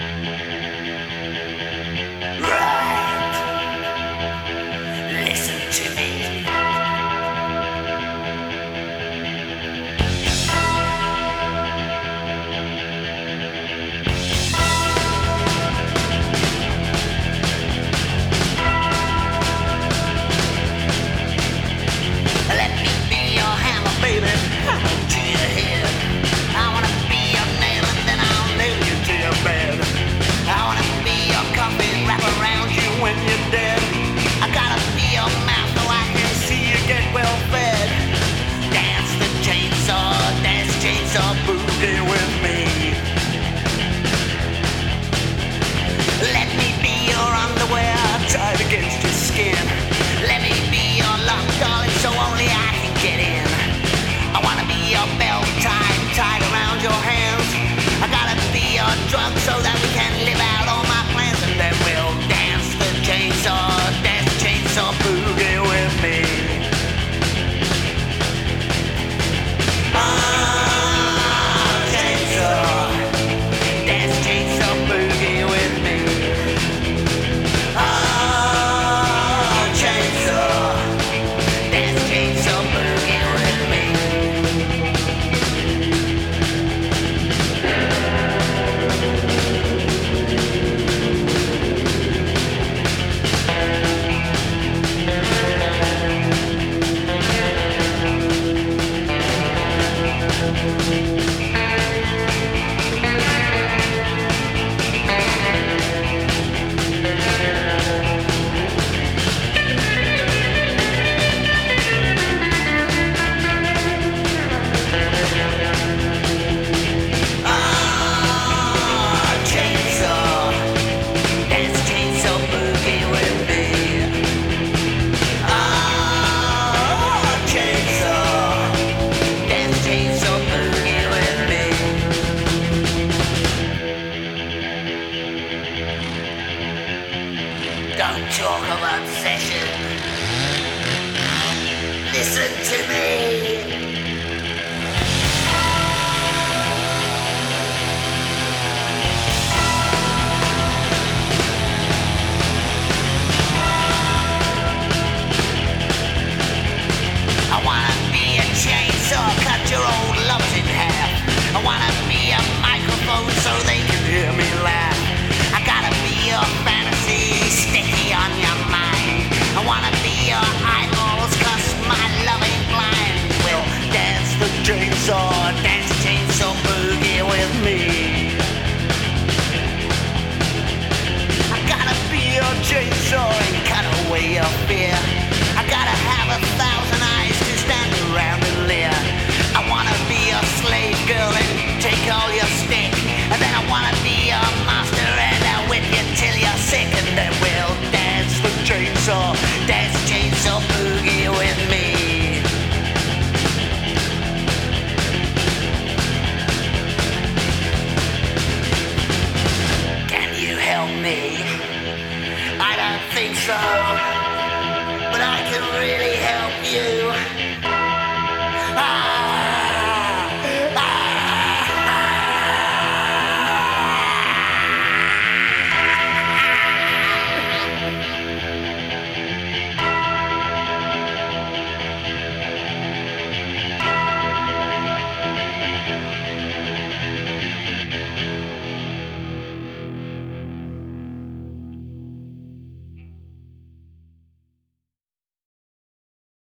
Listen to me. Let me be your hammer, baby. Hammer to your head. I wanna be your nail and then I'll nail you to your bed. I wanna be your coffee, wrap around you when you're dead. I gotta be your mouth so I can see you get well fed. Dance the chainsaw boogie with me. Let me be your underwear tied against your skin. Let me be your lock, darling, so only I can get in. I wanna be your belt tied around your hands. I gotta be your drug so that we can live out all my plans, and then we'll dance the chainsaw boogie with me. Chainsaw boogie with me. Chainsaw boogie with me. Don't talk about session. Listen to me. I wanna be a chainsaw, cut your old lovers in half. I wanna be a microphone so they can hear me laugh. I gotta be your fantasy, sticky on your mind. I wanna be your eyeballs, 'cause my love ain't blind. We'll dance the chainsaw boogie with me. I gotta be your chainsaw and cut away your fear. I gotta have 1,000 eyes to stand around and leer. I wanna be your slave girl and take all your stick. And then I wanna be your master and I'll whip you till you're sick. And then we'll dance the chainsaw boogie with me. Can you help me? I don't think so, but I can really help you.